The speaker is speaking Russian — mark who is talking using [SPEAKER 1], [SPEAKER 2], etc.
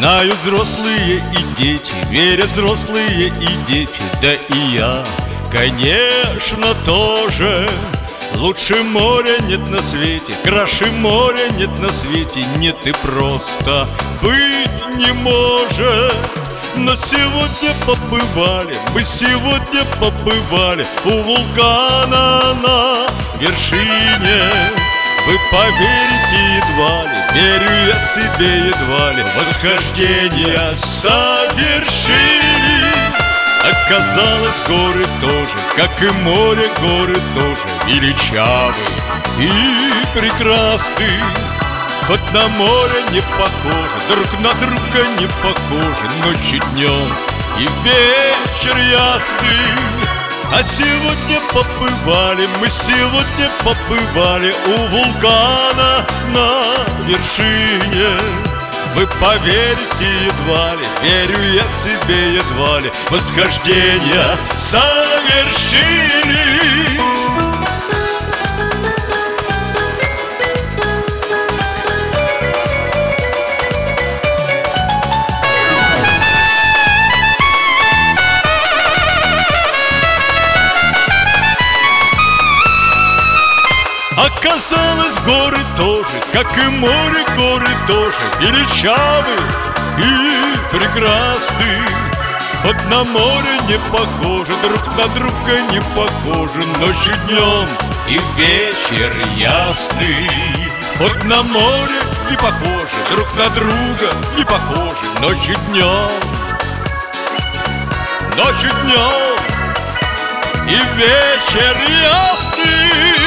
[SPEAKER 1] Знают взрослые и дети, верят взрослые и дети, да и я, конечно, тоже. Лучше моря нет на свете, краше моря нет на свете, нет и просто быть не может. Но сегодня побывали, мы сегодня побывали у вулкана на вершине. Вы поверите едва ли, верю я себе едва ли, восхождение совершили. Оказалось, горы тоже, как и море, горы тоже величавы и прекрасны. Хоть на море не похожи, друг на друга не похожи, ночью днем и вечер ясный. А сегодня побывали, мы сегодня побывали у вулкана на вершине. Вы поверите едва ли, верю я себе едва ли, восхождение совершили. Оказалось, горы тоже, как и море, горы тоже величавы и прекрасны. Хоть на море не похожи, друг на друга не похожи, ночью днем и вечер ясный. Хоть на море не похожи, друг на друга не похожи, ночью днем и вечер ясный.